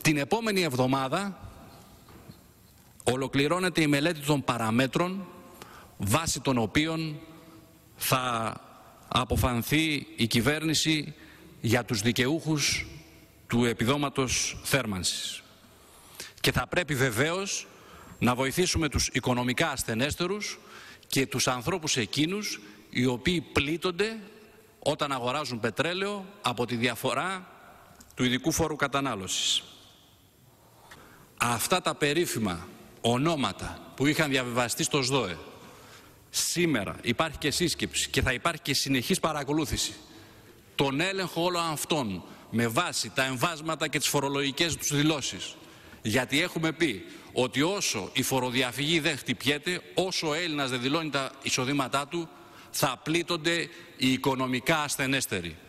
Την επόμενη εβδομάδα ολοκληρώνεται η μελέτη των παραμέτρων βάσει των οποίων θα αποφανθεί η κυβέρνηση για τους δικαιούχους του επιδόματος θέρμανσης. Και θα πρέπει βεβαίως να βοηθήσουμε τους οικονομικά ασθενέστερους και τους ανθρώπους εκείνους οι οποίοι πλήττονται όταν αγοράζουν πετρέλαιο από τη διαφορά του ειδικού φόρου κατανάλωσης. Αυτά τα περίφημα ονόματα που είχαν διαβιβαστεί στο ΣΔΟΕ, σήμερα υπάρχει και σύσκεψη και θα υπάρχει και συνεχής παρακολούθηση. Τον έλεγχο όλων αυτών με βάση τα εμβάσματα και τις φορολογικές τους δηλώσεις. Γιατί έχουμε πει ότι όσο η φοροδιαφυγή δεν χτυπιέται, όσο ο Έλληνας δεν δηλώνει τα εισοδήματά του, θα πλήττονται οι οικονομικά ασθενέστεροι.